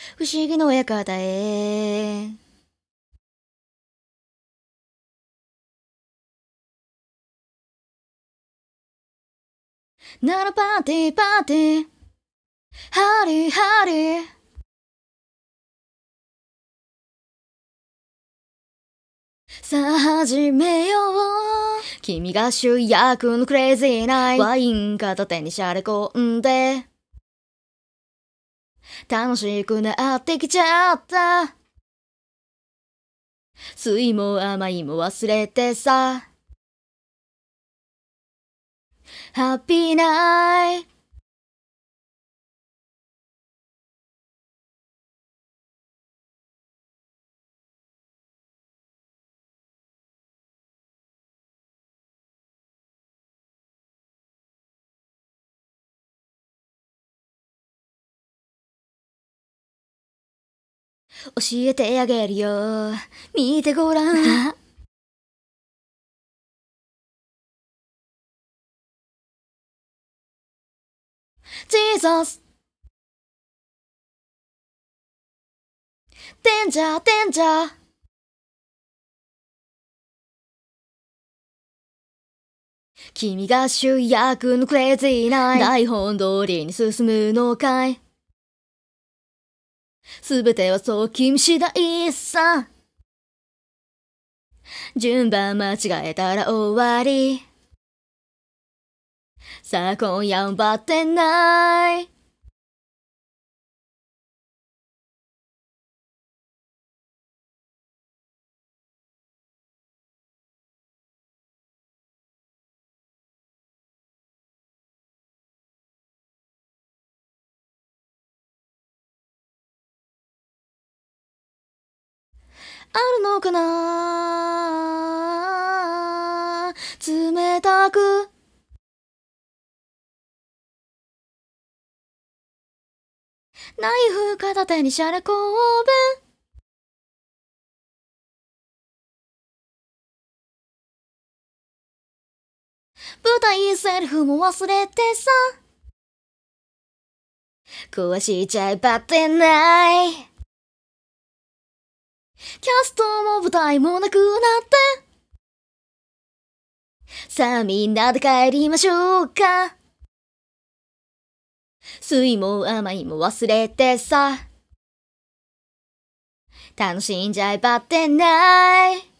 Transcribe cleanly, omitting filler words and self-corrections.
不思議の館へ。ならパーティーパーティー、ハリーハリー。さあ始めよう。君が主役のクレイジーナイト。ワイン片手にしゃれ込んで楽しくなってきちゃった。酸いも甘いも忘れてさ。ハッピーナイト。教えてあげるよ。見てごらん。ジーザス。デンジャーデンジャー。君が主役のクレイジーナイト。台本通りに進むのかい。すべてはそう君次第さ。順番間違えたら終わり。さあ今夜もバッテンナイ。あるのかな冷たくナイフ片手にしゃれこべ。舞台セリフも忘れてさ。壊しちゃえばってない。キャストも舞台もなくなってさあみんなで帰りましょうか。酸いも甘いも忘れてさ。楽しんじゃえばってない。